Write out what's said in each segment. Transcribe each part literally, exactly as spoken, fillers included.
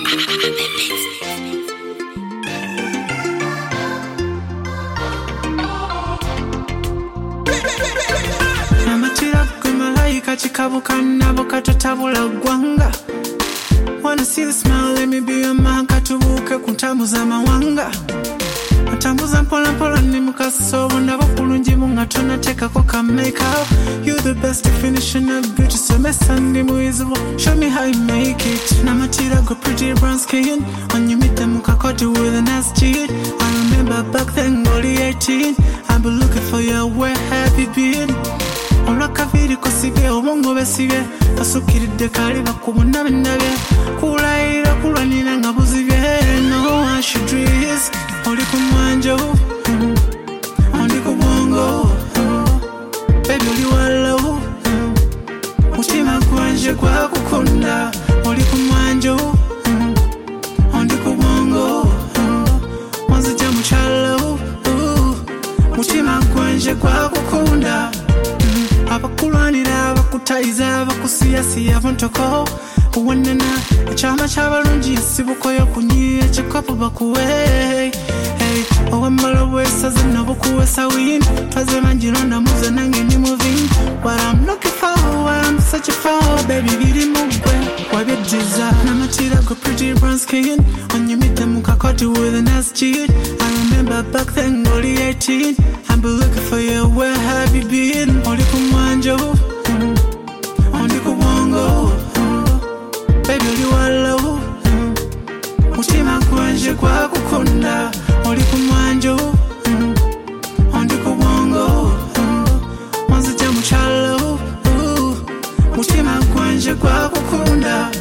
Namatira gwe malayika chikabuka nabo katotabula gwanga. Wanna see the smile, let me be your man. Katubuke kuntambuza mawanga. Matambuza mpola mpola ni mukaso. Wonabo kulungi munga tunatekako ka makeup. You the best definition of beauty. So mesa ndi muizibu, show me how you make it. Namatira go pretty brown skin. When you meet them mukakoti with a nice cheat. I remember back then only eighteen. I've been looking for you, where have you been? Olakaviri kosibe obongo besibye basukiridde kali bakubuna binabe kulayira kulwanira nga buzibye. No one should dress oli ku mwanjo oli ku bongo baby oli walo mutima gwanje gwakukunda oli ku mwanjo oli ku bongo wanzija mu kyalo mutima gwanje gwakukunda. Abakulwanira abakutayiza abakusiyasiya bontoko kuwonana ekyama ky'abalungi nsibukoyo kunyiye ekikopo bakuwe. Hey, owemmala bwesaze nobukuwesa win twazemanjironda muze nange ndi moving. What I'm looking for, what I'm searching for, baby biri mugwe wabyejiza. Namatira go pretty brown skin when you meet them mukakoti with a nice cheat. I remember back then only eighteen. I've been looking for you, where have you been? Oli ku mwanjo oli ku bongo baby oli walo mutima gwanje gwakukunda. Oli ku mwanjo oli ku bongo wanzija mu kyalo mutima gwanje gwakukunda.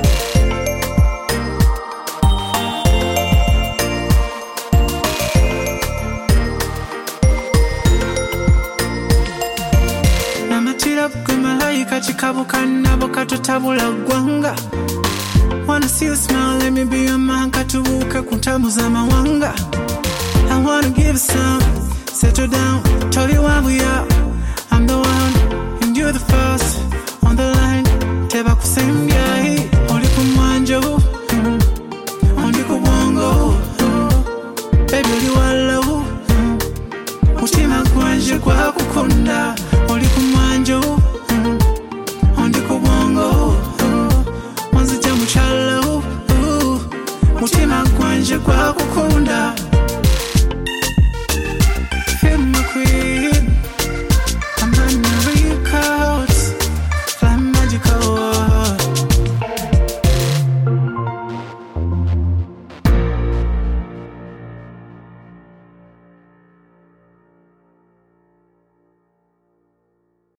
Namatira gwe malayika chikabuka nabo katotabula gwanga. Wanna see the smile, let me be your man. Katubuke kuntambuza mawanga. I wanna give you some, settle down, tell you why we are. I'm the one, and you're the first on the line. Teba kusembya, oli ku mwanjo oli ku bongo baby oli walo mutima gwanje gwakukunda. Oli ku mwanjo oli ku bongo wanzija mu kyalo mutima gwanje gwakukunda.